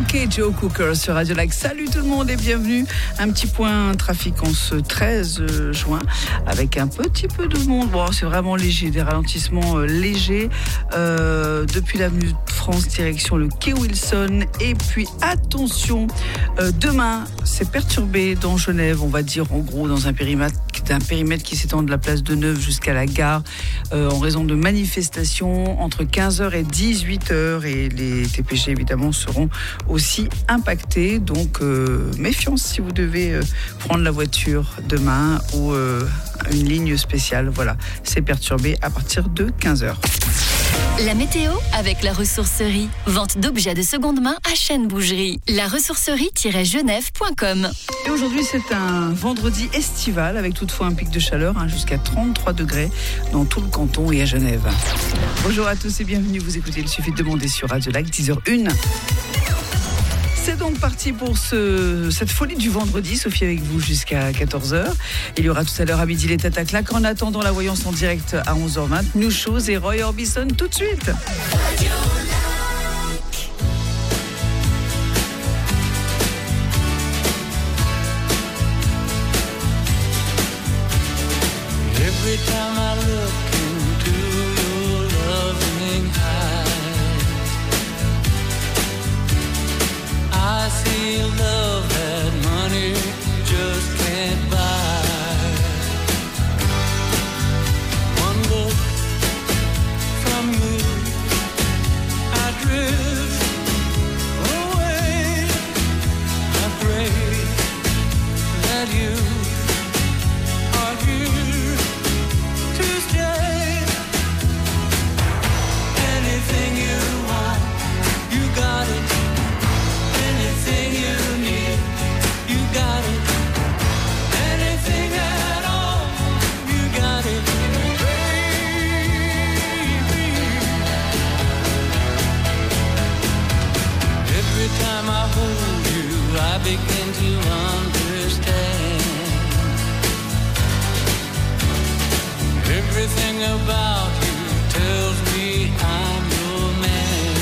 et Joe Cooker sur Radio Lac. Salut tout le monde et bienvenue. Un petit point trafic en ce 13 juin avec un petit peu de monde. Bon, c'est vraiment léger, des ralentissements légers depuis l'avenue de France direction le quai Wilson. Et puis attention, demain c'est perturbé dans Genève, on va dire en gros dans un périmètre qui s'étend de la place de Neuve jusqu'à la gare en raison de manifestations entre 15h et 18h et les TPG évidemment seront aussi impactés, donc méfiance si vous devez prendre la voiture demain ou une ligne spéciale. Voilà, c'est perturbé à partir de 15h. La météo avec la ressourcerie. Vente d'objets de seconde main à Chêne Bougerie. La ressourcerie-genève.com. Et aujourd'hui, c'est un vendredi estival avec toutefois un pic de chaleur jusqu'à 33 degrés dans tout le canton et à Genève. Bonjour à tous et bienvenue. Vous écoutez Il suffit de demander sur Radio Lac, 10h01. C'est donc parti pour cette folie du vendredi. Sophie avec vous jusqu'à 14h. Il y aura tout à l'heure à midi les têtes à claque. En attendant la voyance en direct à 11h20, New Shows et Roy Orbison tout de suite. Every time I look into your loving eyes, I see love that money just can't buy. One look from you, I drift away. I pray that you are here to stay. Anything you want, you got it. Anything you need, you got it. Anything at all, you got it, baby. Every time I hold you, I begin to understand. Everything about you tells me I'm your man.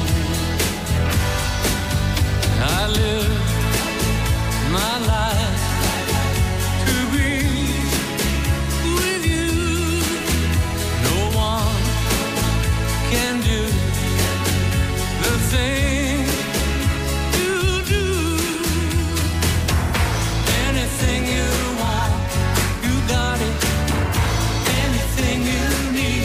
I live my life to be with you. No one can do the thing you do. Anything you want, you got it. Anything you need.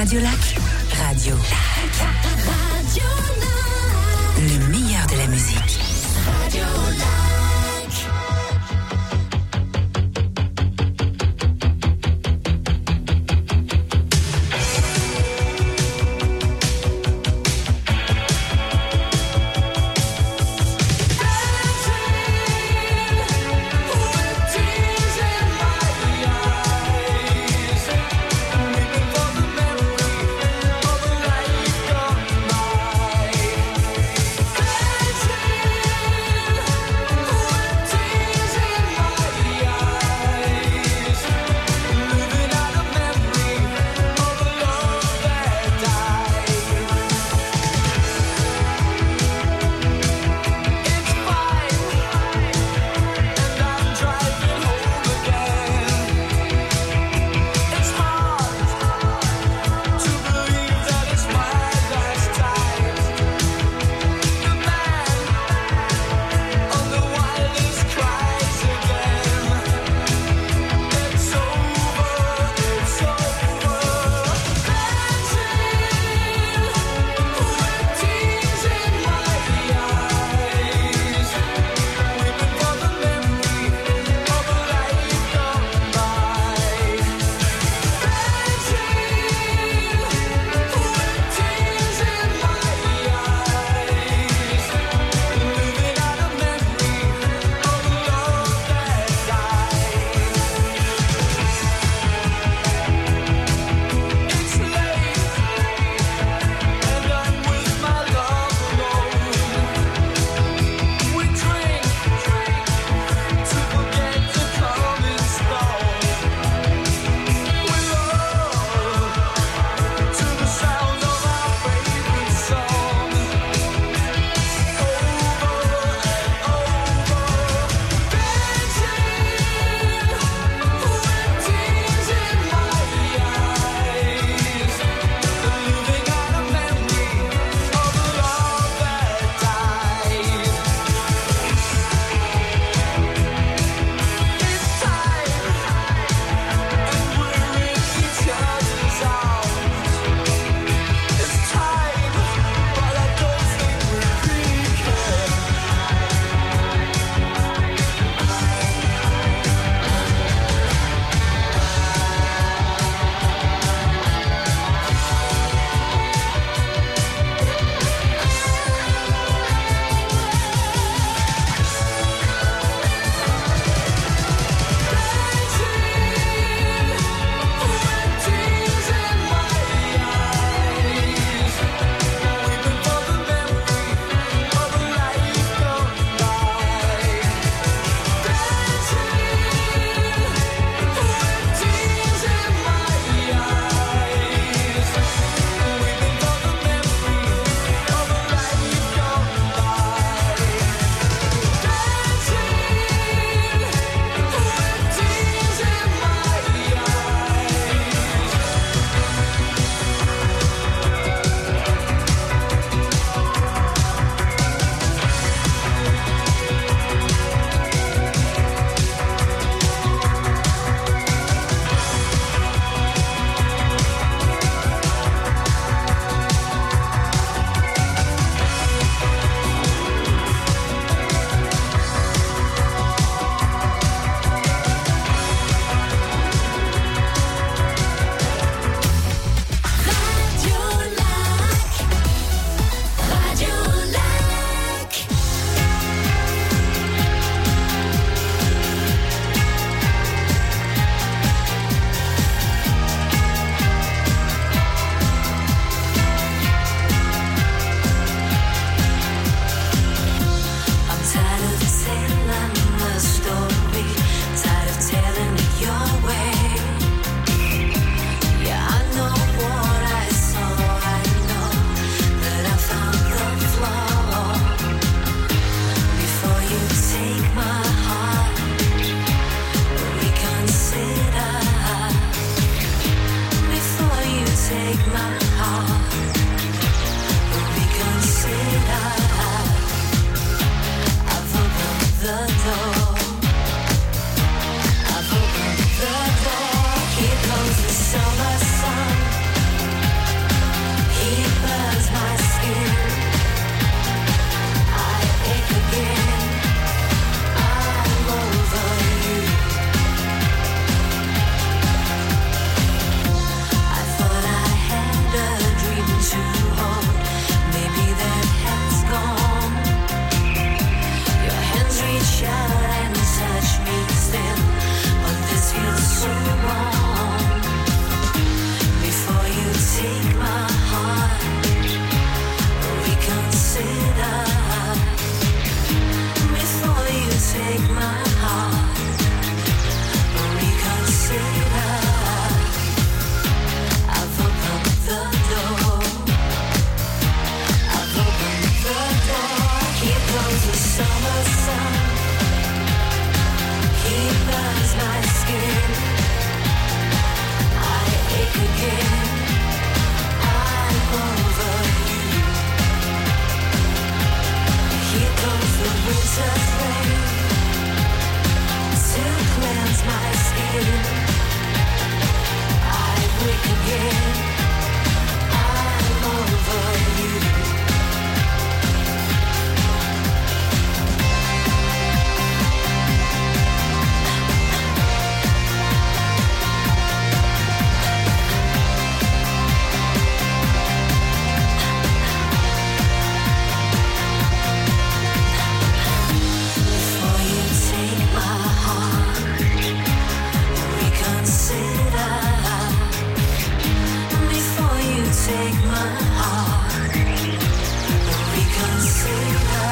Radio Lac, Radio le meilleur de la musique. Radio Tears in my eyes, weeping for the memory the summer sun. He burns my skin. I ache again. I'm over you. Here comes the winter's rain to cleanse my skin. I wake again. I'm over you. Take my heart, reconsider.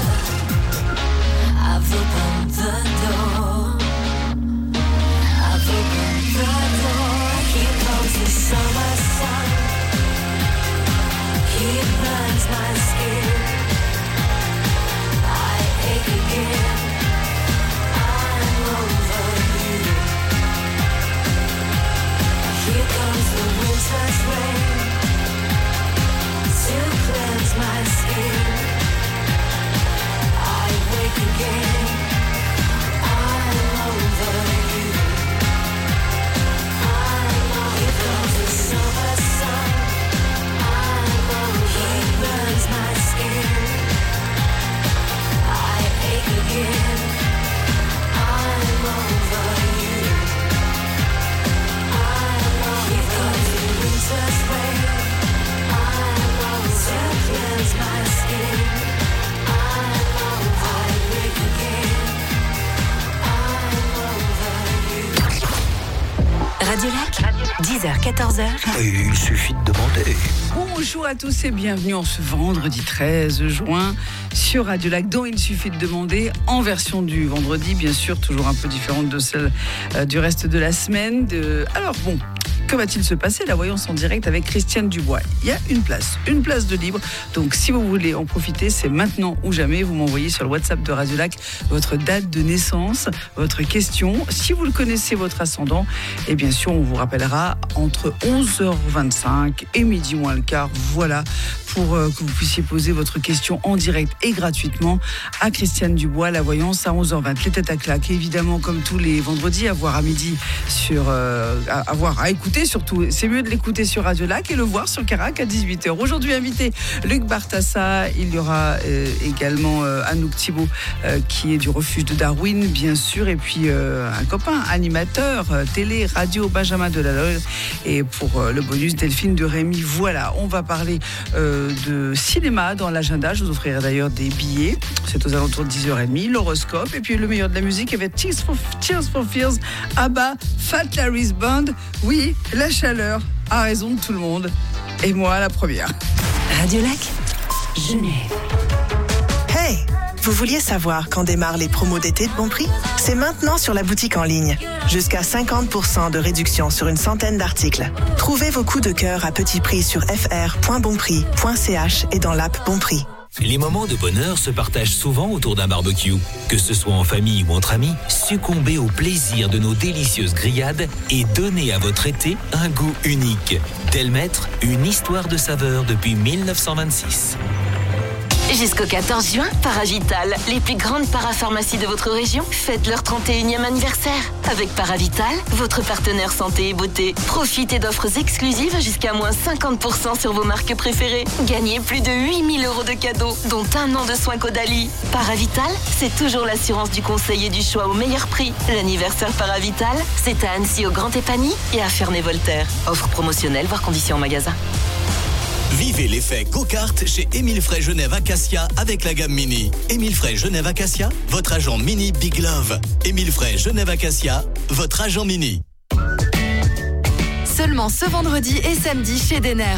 I've opened the door. I've opened the door. Here comes the summer sun. He burns my skin. I ache again. I'm over you. Here comes the winter's rain to cleanse my skin. I wake again. I'm over you. Here comes the summer sun. He burns my skin. I ache again. I'm over you. Here comes the winter's rain. Cleanse my skin. I wake again. I'm over you. Radio Lac, 10h-14h. Il suffit de demander. Bonjour à tous et bienvenue en ce vendredi 13 juin sur Radio Lac, dont il suffit de demander, en version du vendredi, bien sûr, toujours un peu différente de celle du reste de la semaine. Alors bon, que va-t-il se passer? La voyance en direct avec Christiane Dubois. Il y a une place de libre. Donc si vous voulez en profiter, c'est maintenant ou jamais. Vous m'envoyez sur le WhatsApp de Radio Lac votre date de naissance, votre question. Si vous le connaissez, votre ascendant, et bien sûr, on vous rappellera entre 11h25 et midi moins le quart. Voilà, pour que vous puissiez poser votre question en direct et gratuitement à Christiane Dubois. La voyance à 11h20. Les têtes à claque, évidemment, comme tous les vendredis, à voir à midi sur à écouter. Surtout, c'est mieux de l'écouter sur Radio Lac et le voir sur Carac à 18h. Aujourd'hui, invité Luc Bartassa. Il y aura également Anouk Thibault qui est du refuge de Darwin, bien sûr, et puis un copain animateur télé, radio, Benjamin Delaloy, et pour le bonus, Delphine de Rémy. Voilà, on va parler de cinéma dans l'agenda. Je vous offrirai d'ailleurs des billets. C'est aux alentours de 10h30, l'horoscope, et puis le meilleur de la musique avec Tears for Fears, ABBA, Fat Larry's Band. Oui, la chaleur a raison de tout le monde. Et moi, la première. Radio Lac, Genève. Hey, vous vouliez savoir quand démarrent les promos d'été de Bonprix? C'est maintenant sur la boutique en ligne. Jusqu'à 50% de réduction sur une centaine d'articles. Trouvez vos coups de cœur à petit prix sur fr.bonprix.ch et dans l'app Bonprix. Les moments de bonheur se partagent souvent autour d'un barbecue. Que ce soit en famille ou entre amis, succombez au plaisir de nos délicieuses grillades et donnez à votre été un goût unique. Delmaître, une histoire de saveur depuis 1926. Jusqu'au 14 juin, Paravital, les plus grandes parapharmacies de votre région, fêtent leur 31e anniversaire. Avec Paravital, votre partenaire santé et beauté. Profitez d'offres exclusives jusqu'à moins 50% sur vos marques préférées. Gagnez plus de 8 000 € de cadeaux, dont 1 an de soins Caudalie. Paravital, c'est toujours l'assurance du conseil et du choix au meilleur prix. L'anniversaire Paravital, c'est à Annecy au Grand Épany et à Ferney-Voltaire. Offre promotionnelle, voire conditions en magasin. Vivez l'effet go-kart chez Émile Frey Genève Acacia avec la gamme Mini. Émile Frey Genève Acacia, votre agent Mini Big Love. Émile Frey Genève Acacia, votre agent Mini. Seulement ce vendredi et samedi chez Denner.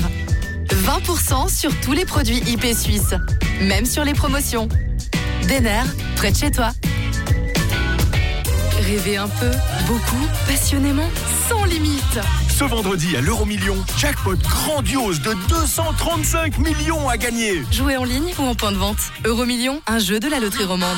20% sur tous les produits IP suisses, même sur les promotions. Denner, près de chez toi. Rêvez un peu, beaucoup, passionnément, sans limite. Ce vendredi à l'Euromillion, jackpot grandiose de 235 millions à gagner. Jouez en ligne ou en point de vente. Euromillion, un jeu de la loterie romande.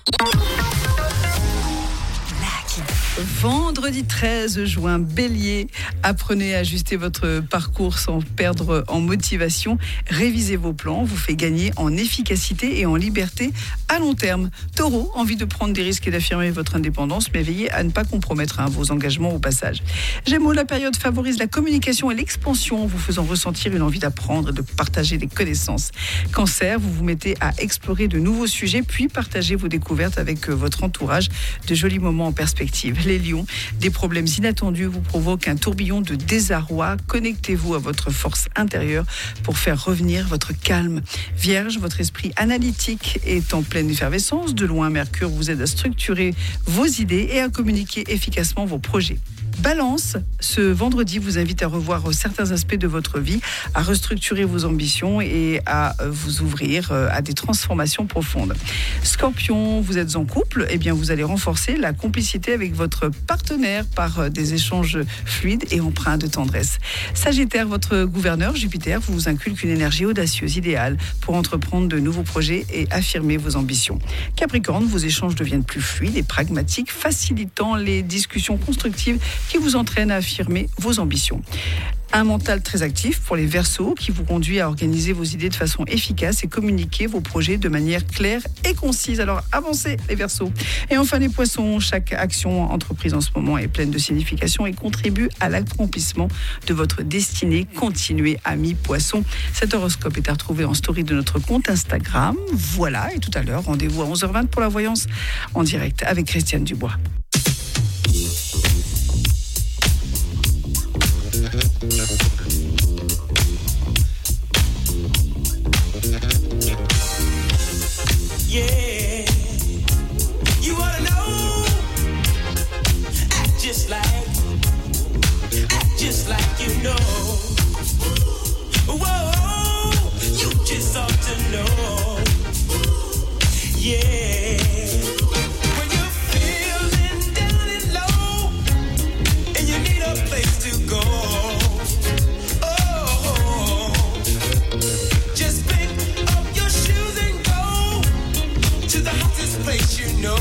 Vendredi 13 juin, Bélier, apprenez à ajuster votre parcours sans perdre en motivation. Révisez vos plans, vous fait gagner en efficacité et en liberté à long terme. Taureau, envie de prendre des risques et d'affirmer votre indépendance, mais veillez à ne pas compromettre vos engagements au passage. Gémeaux, la période favorise la communication et l'expansion, vous faisant ressentir une envie d'apprendre et de partager des connaissances. Cancer, vous vous mettez à explorer de nouveaux sujets, puis partagez vos découvertes avec votre entourage. De jolis moments en perspective. Les Lions, des problèmes inattendus vous provoquent un tourbillon de désarroi. Connectez-vous à votre force intérieure pour faire revenir votre calme. Vierge, votre esprit analytique est en pleine effervescence. De loin, Mercure vous aide à structurer vos idées et à communiquer efficacement vos projets. Balance, ce vendredi vous invite à revoir certains aspects de votre vie, à restructurer vos ambitions et à vous ouvrir à des transformations profondes. Scorpion, vous êtes en couple, eh bien vous allez renforcer la complicité avec votre partenaire par des échanges fluides et empreints de tendresse. Sagittaire, votre gouverneur Jupiter vous inculque une énergie audacieuse, idéale pour entreprendre de nouveaux projets et affirmer vos ambitions. Capricorne, vos échanges deviennent plus fluides et pragmatiques, facilitant les discussions constructives qui vous entraîne à affirmer vos ambitions. Un mental très actif pour les Verseaux qui vous conduit à organiser vos idées de façon efficace et communiquer vos projets de manière claire et concise. Alors avancez les Verseaux. Et enfin les Poissons, chaque action entreprise en ce moment est pleine de signification et contribue à l'accomplissement de votre destinée. Continuez amis Poissons. Cet horoscope est à retrouver en story de notre compte Instagram. Voilà, et tout à l'heure, rendez-vous à 11h20 pour la voyance en direct avec Christiane Dubois. Yeah, you wanna know? Act just like you know. Whoa, you just ought to know. Yeah. When you're feeling down and low, and you need a place to go. Place you know,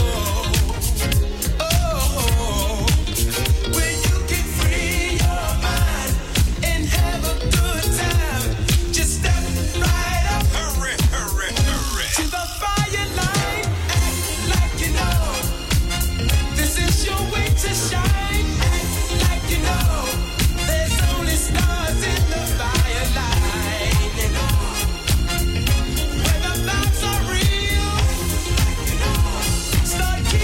oh, where you can free your mind and have a good time. Just step right up, hurry, hurry, hurry, to the fire line. Act like you know, this is your way to shine. Act like you know, there's only stars in the fire line. And where the vibes are real, start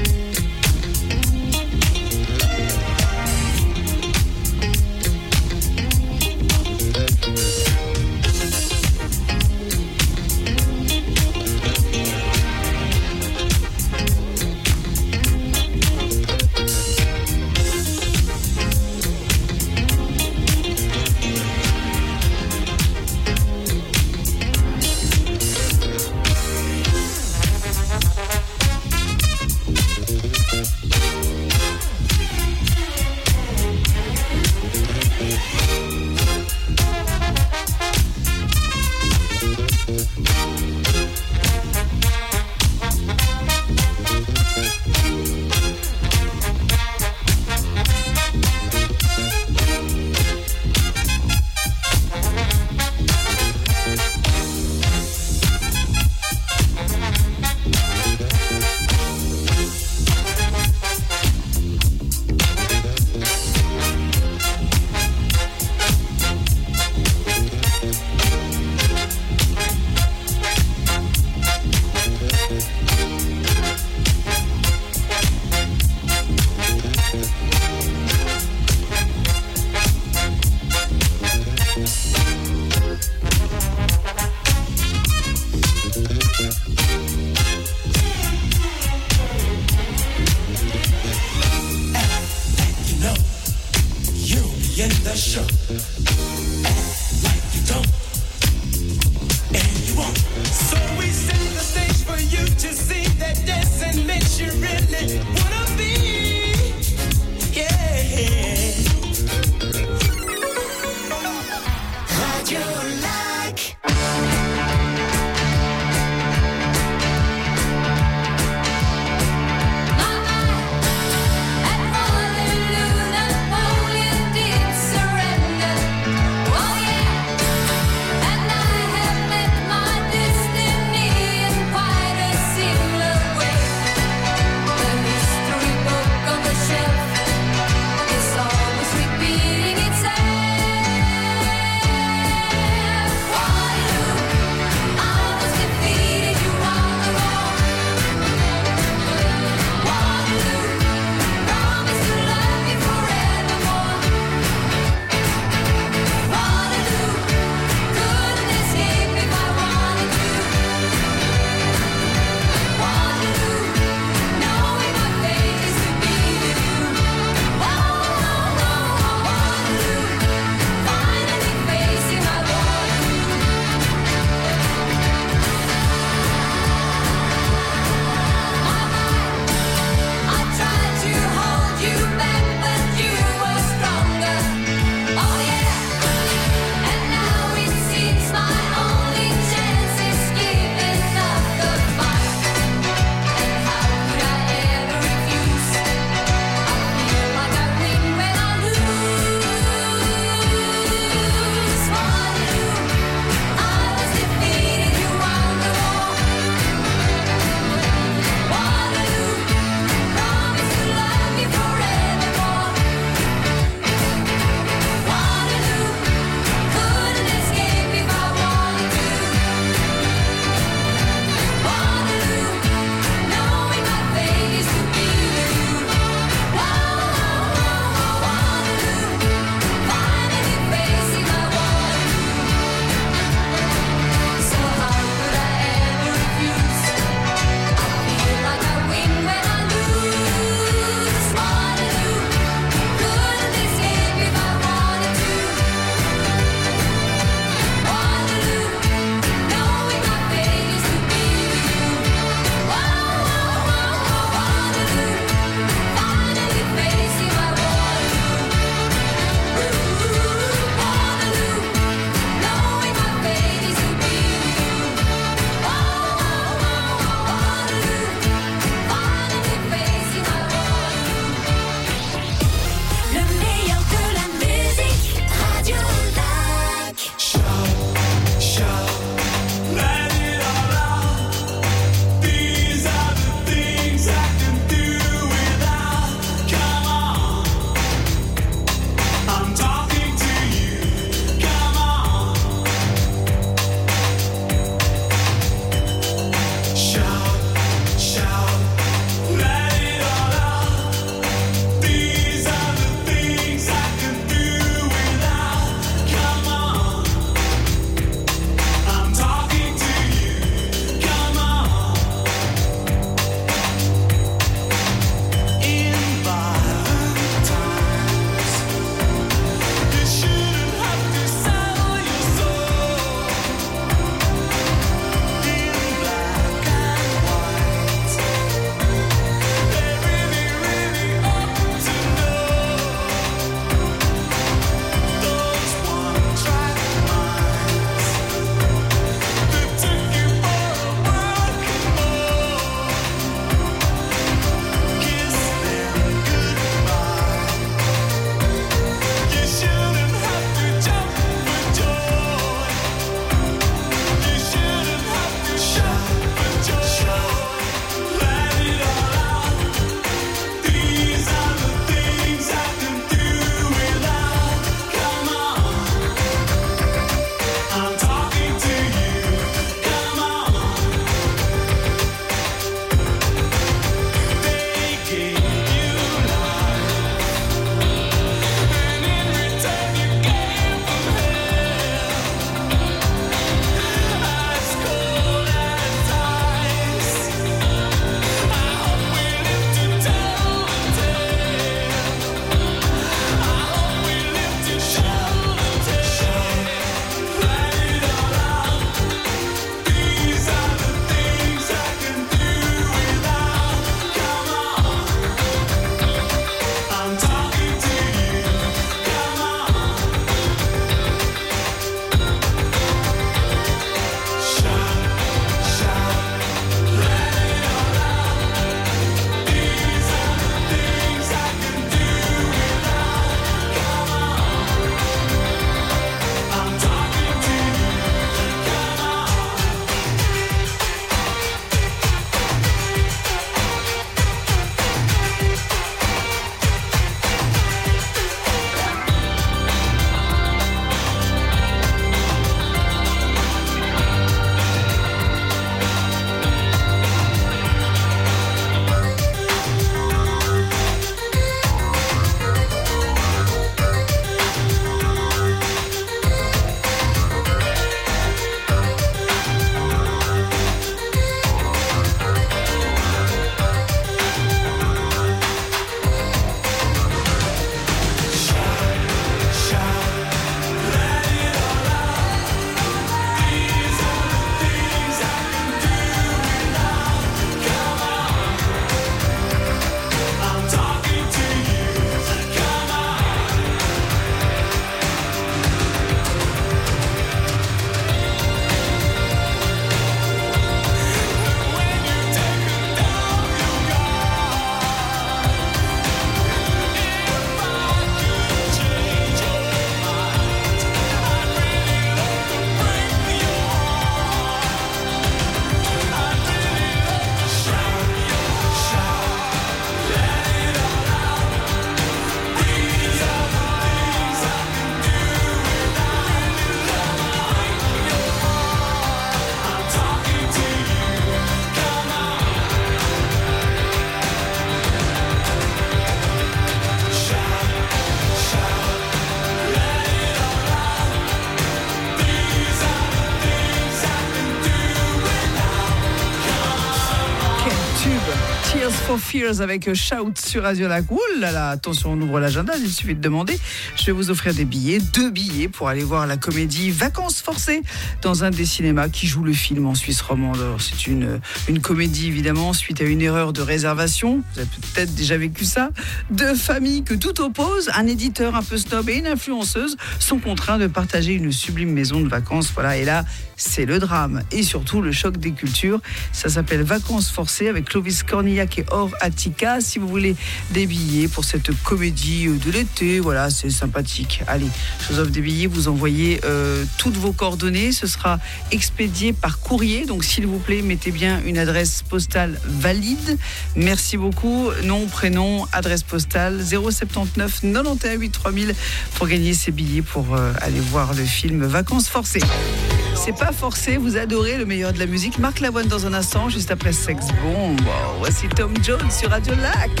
Tears for Fears avec Shout sur Radio Lac. Ouh là là, attention, on ouvre l'agenda, il suffit de demander. Je vais vous offrir 2 billets pour aller voir la comédie Vacances forcées dans un des cinémas qui joue le film en Suisse romande. Alors, c'est une comédie évidemment suite à une erreur de réservation. Vous avez peut-être déjà vécu ça. 2 familles que tout oppose, un éditeur un peu snob et une influenceuse sont contraints de partager une sublime maison de vacances. Voilà, et là, c'est le drame et surtout le choc des cultures. Ça s'appelle Vacances forcées avec Clovis Cornillac et Or Attica. Si vous voulez des billets pour cette comédie de l'été, voilà, c'est sympathique. Allez, je vous offre des billets, vous envoyez toutes vos coordonnées. Ce sera expédié par courrier. Donc, s'il vous plaît, mettez bien une adresse postale valide. Merci beaucoup. Nom, prénom, adresse postale 079 91 8 3000 pour gagner ces billets pour aller voir le film Vacances forcées. C'est pas forcé, vous adorez le meilleur de la musique. Marc Lavoine dans un instant, juste après Sex Bomb. Voici Tom Jones sur Radio Lac.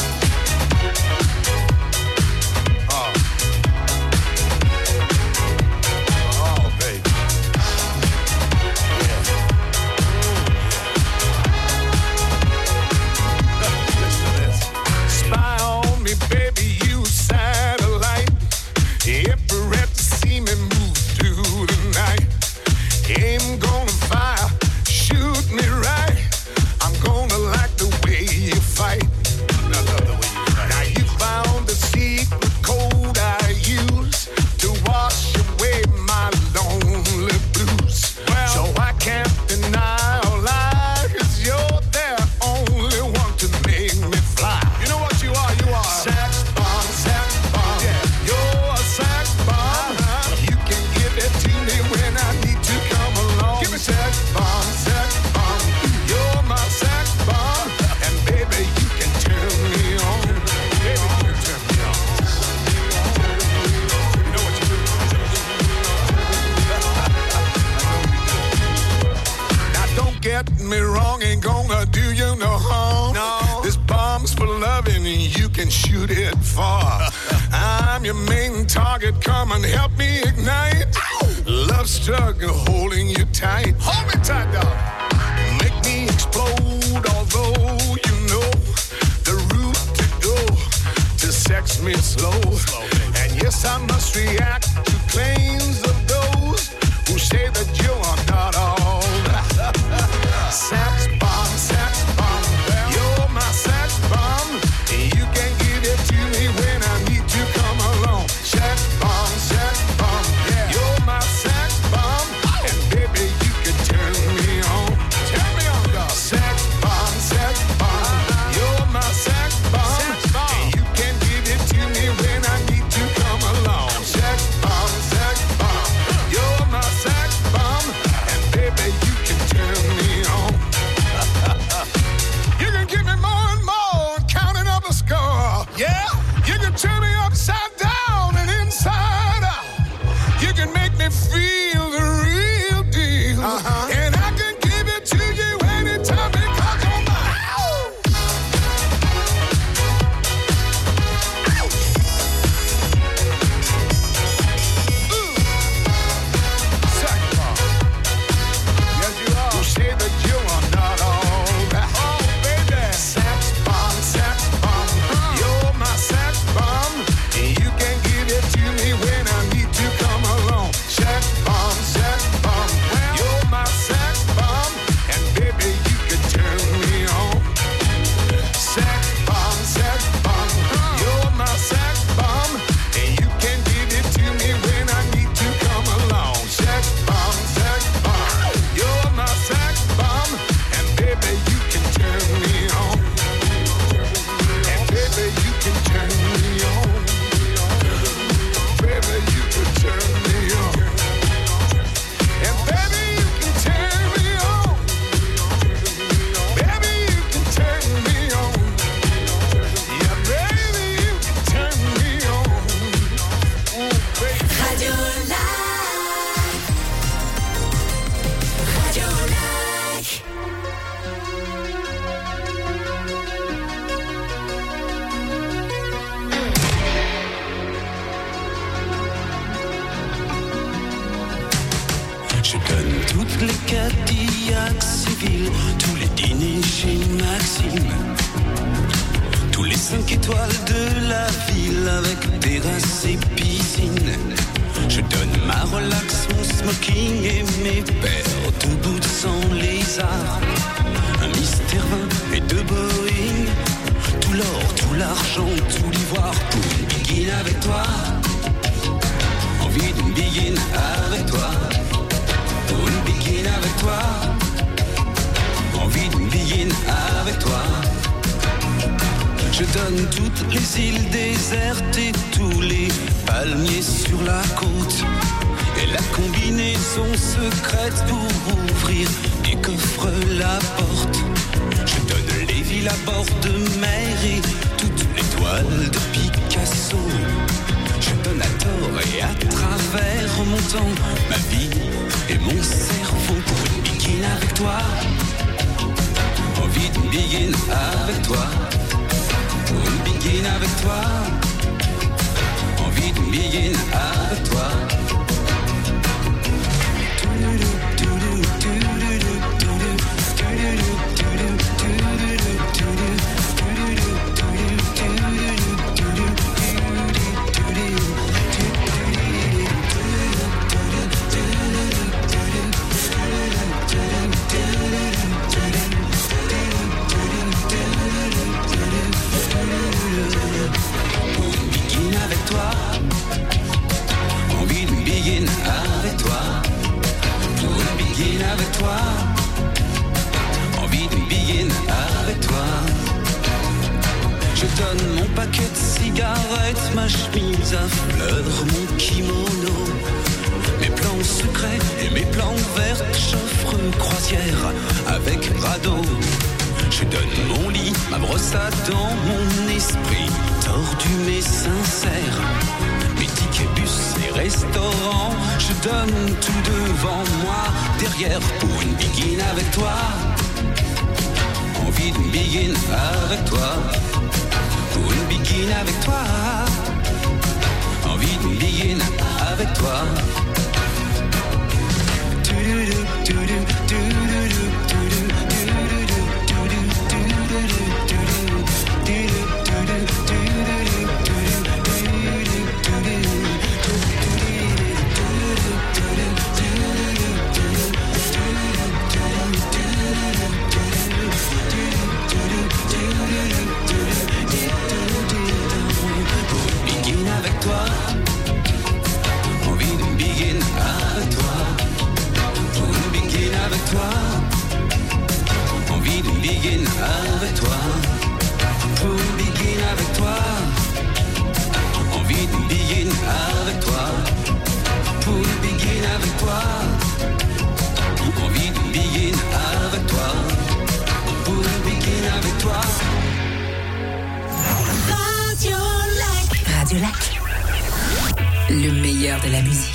Shoot it far. I'm your main target. Come and help me ignite. Love struggle holding you tight. Hold me tight, dog. Make me explode. Although you know the route to go to sex me slow. And yes, I must react to claims of those who say that you are not all. Sex bomb, sex bomb. You're my sex bomb. You can give it to me when I need to come along. Sex bomb, yeah. You're my sex bomb, and baby you can turn me on. Turn me on, dog. Sex bomb, you're my sex bomb, and you can give it to me when I need to come along. Sex bomb, you're my sex bomb, and baby you can turn me on. You can give me more and more, counting up a score. Yeah, you can turn me upside down and inside out. You can make me feel the real deal. And I can give it to you anytime because you're mine. Sex bomb. Yes, you are. Who say that you are not all that? Oh, baby. Sex bomb. You're my sex bomb. And you can give it to me when I need to come along. Sex bomb. You're my sex bomb. And baby, you can turn me on. Sex bomb. You're my sex bomb. And you can give it to me when I need to come along. Sex bomb. You're my sex bomb. And baby, you can turn me on. And baby, you can turn me on. Baby, you can turn me on. And baby, you can turn me on. Baby, you can turn me on. Yeah, baby, you can turn me on. Ooh, baby. Radio Lac. Radio Lac. Je donne toutes les Cadillacs civils, tous les dîners chez Max avec terrasse et piscine. Je donne ma relax, mon smoking et mes paires de boots sans lézard. Un mystère 20 et deux Boeing. Tout l'or, tout l'argent, tout l'ivoire pour une begin avec toi. Envie d'une begin avec toi. Pour une begin avec toi. Envie d'une begin avec toi. Je donne toutes les îles désertes et tous les palmiers sur la côte. Et la combinaison secrète pour ouvrir des coffres la porte. Je donne les villes à bord de mer et toutes les toiles de Picasso. Je donne à tort et à travers mon temps, ma vie et mon cerveau pour une begin avec toi. Envie d'une begin avec toi. Pour une begin avec toi. Envie d'une begin avec toi. Envie d'une begin avec toi. Pour une begin avec toi. Envie d'une begin avec toi. Je donne mon paquet de cigarettes, ma chemise à fleurs, mon kimono, mes plans secrets et mes plans verts, j'offre croisière avec radeau. Je donne mon lit, ma brosse à dents, mon esprit tordu mais sincère. Mes tickets bus et restaurants, je donne tout devant moi, derrière pour une begin avec toi. Envie d'une begin avec toi. Pour une begin avec toi. Envie d'une begin avec toi. Envie d'une begin avec toi. Pour une begin avec toi. Envie d'une begin avec toi. Pour une begin avec toi. Envie d'une begin avec toi. Pour une begin avec toi. Envie d'une begin avec toi. Pour une begin avec toi. Radio Lac. Le meilleur de la musique.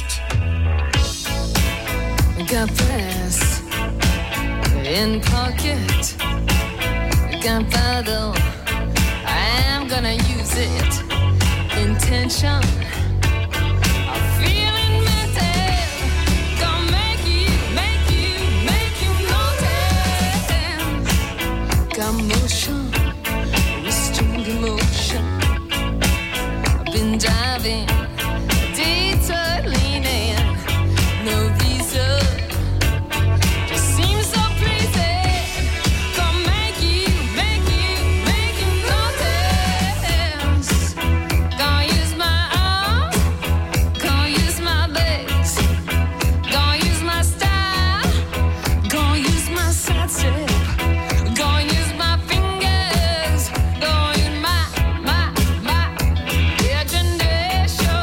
Got brass in pocket. Gunpowder, I am gonna use it. Intention of feeling mental. Gonna make you notice. Got motion, restrained emotion. I've been diving. No visa, just seems so pleasing. Gonna make you notice. Gonna use my arms, gonna use my legs, gonna use my style, gonna use my side step, gonna use my fingers, gonna use my imagination.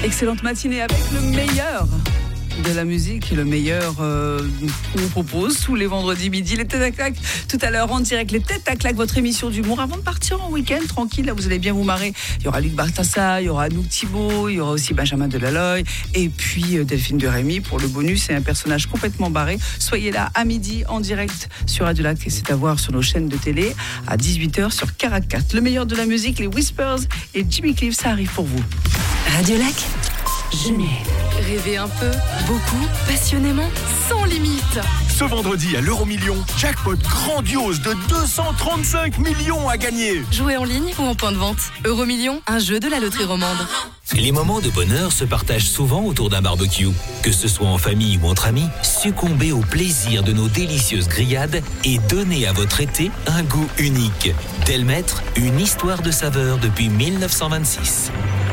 Excellente matinée avec le meilleur de la musique, le meilleur qu'on vous propose tous les vendredis midi, les têtes à claque. Tout à l'heure en direct, les têtes à claque, votre émission d'humour avant de partir en week-end tranquille. Là, vous allez bien vous marrer. Il y aura Luc Bartassa, il y aura Anouk Thibault, il y aura aussi Benjamin Delaloy et puis Delphine de Rémy pour le bonus. C'est un personnage complètement barré. Soyez là à midi en direct sur Radio Lac et c'est à voir sur nos chaînes de télé à 18h sur Caracat. Le meilleur de la musique, les Whispers et Jimmy Cliff, ça arrive pour vous. Radio Lac, Genève. Rêvez un peu, beaucoup, passionnément, sans limite. Ce vendredi à l'Euromillion, jackpot grandiose de 235 millions à gagner. Jouez en ligne ou en point de vente. Euromillion, un jeu de la loterie romande. Les moments de bonheur se partagent souvent autour d'un barbecue. Que ce soit en famille ou entre amis, succombez au plaisir de nos délicieuses grillades et donnez à votre été un goût unique. Delmaître, une histoire de saveur depuis 1926.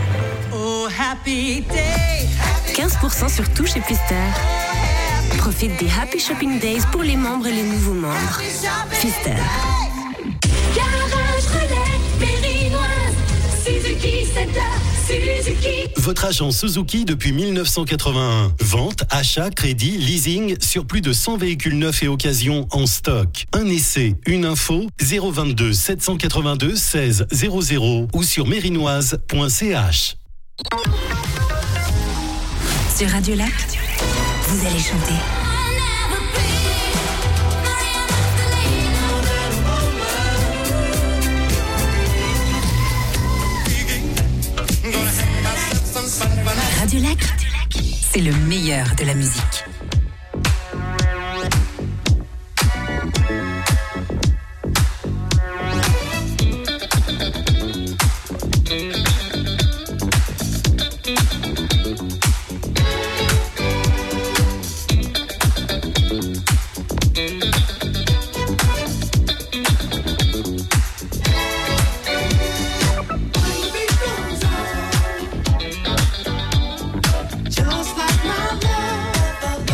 15% sur tout chez Pfister. Profite des Happy Shopping Days pour les membres et les nouveaux membres. Pfister. Garage Relais, Mérinoise, Suzuki Center, Suzuki. Votre agent Suzuki depuis 1981. Vente, achat, crédit, leasing sur plus de 100 véhicules neufs et occasions en stock. Un essai, une info, 022 782 16 00 ou sur mérinoise.ch. Sur Radio Lac, vous allez chanter. Radio Lac, c'est le meilleur de la musique. Just like my love.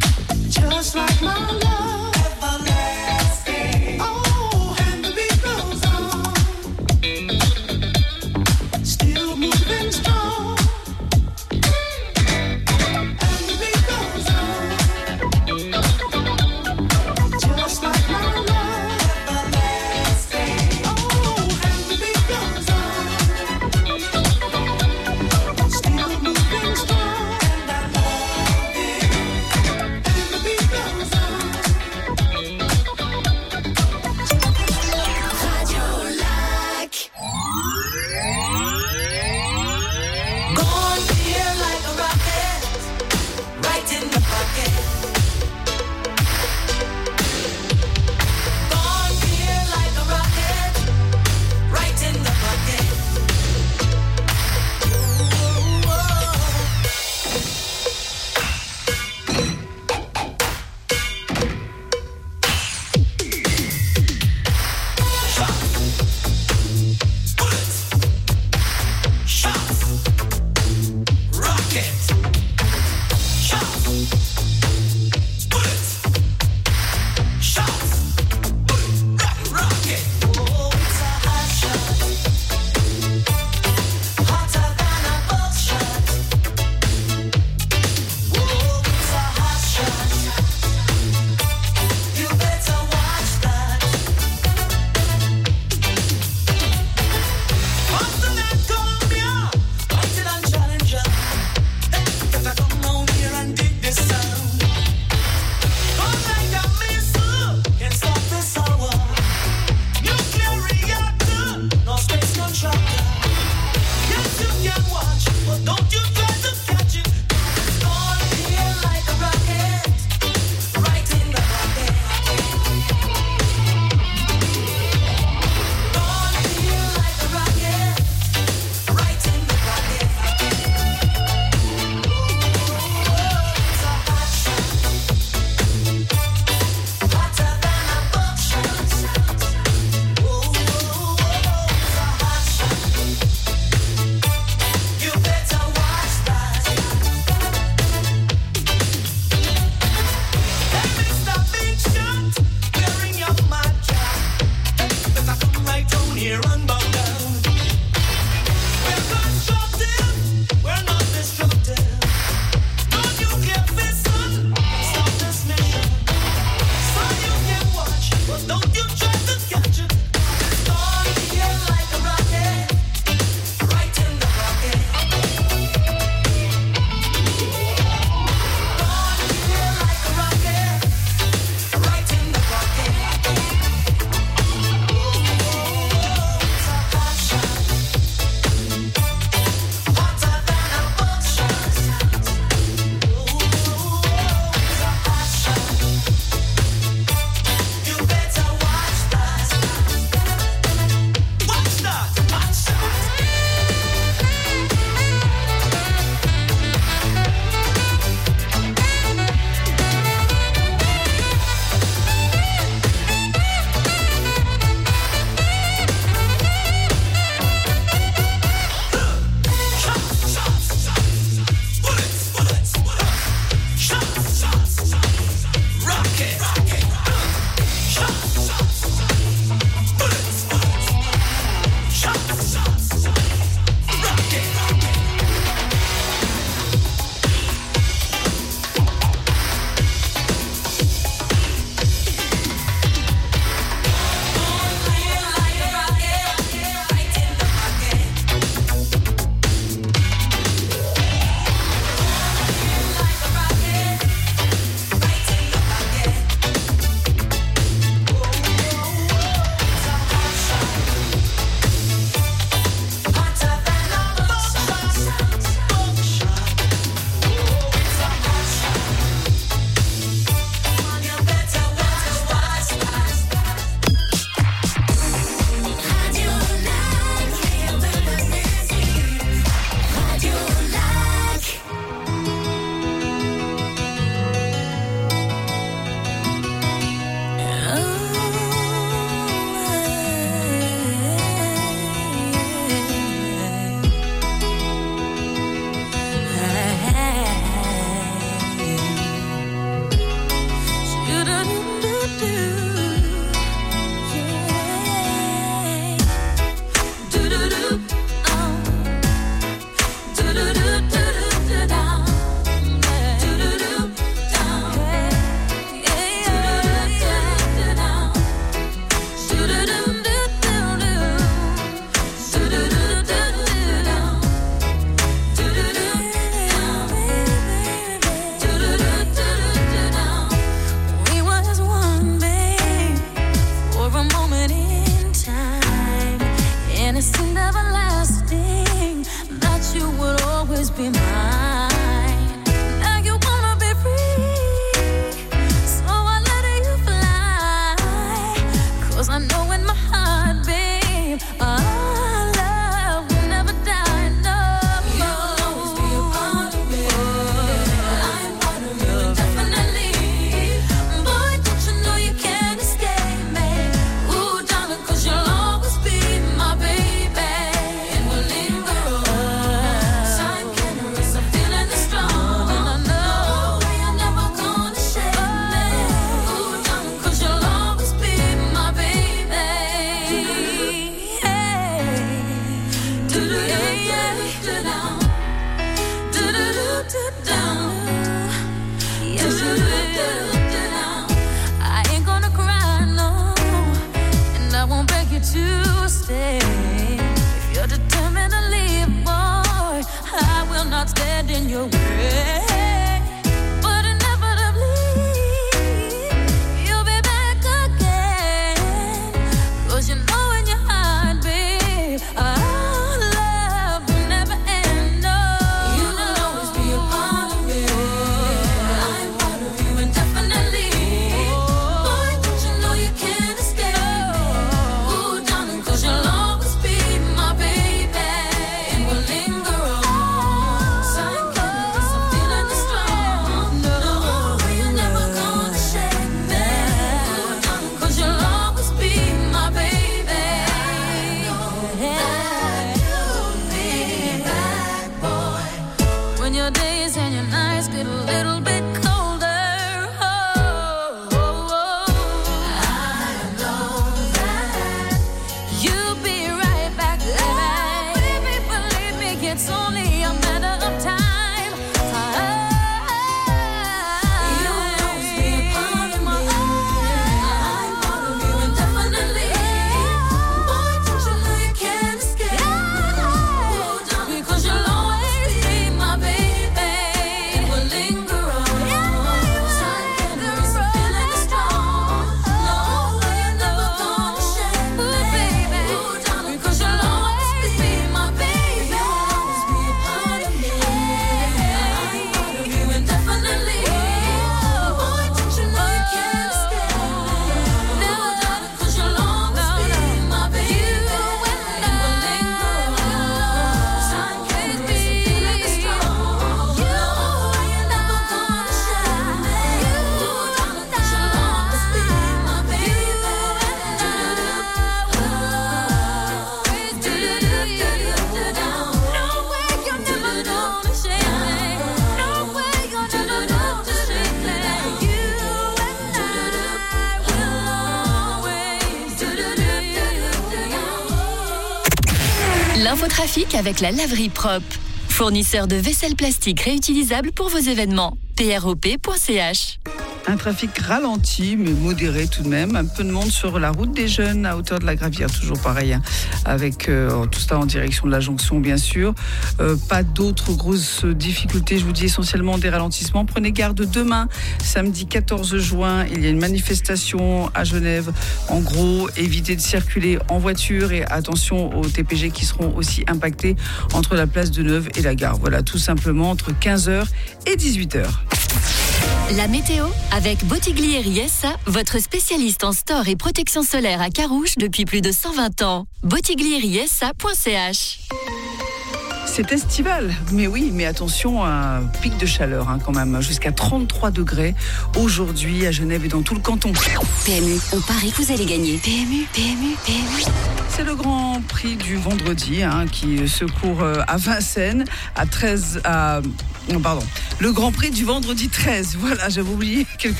L'infotrafic avec la laverie propre. Fournisseur de vaisselle plastique réutilisable pour vos événements. prop.ch. Un trafic ralenti, mais modéré tout de même. Un peu de monde sur la route des Jeunes, à hauteur de la Gravière, toujours pareil, hein, avec tout ça en direction de la jonction, bien sûr. Pas d'autres grosses difficultés, je vous dis essentiellement des ralentissements. Prenez garde, demain, samedi 14 juin, il y a une manifestation à Genève. En gros, évitez de circuler en voiture et attention aux TPG qui seront aussi impactés entre la place de Neuve et la gare. Voilà, tout simplement entre 15h et 18h. La météo avec Bottiglieri SA, votre spécialiste en store et protection solaire à Carouge depuis plus de 120 ans. bottiglierisa.ch. C'est estival, mais oui, mais attention à un pic de chaleur hein, quand même, jusqu'à 33 degrés aujourd'hui à Genève et dans tout le canton. PMU, on parie que vous allez gagner. PMU. C'est le Grand Prix du vendredi hein, qui se court à Vincennes le Grand Prix du vendredi 13. Voilà, j'avais oublié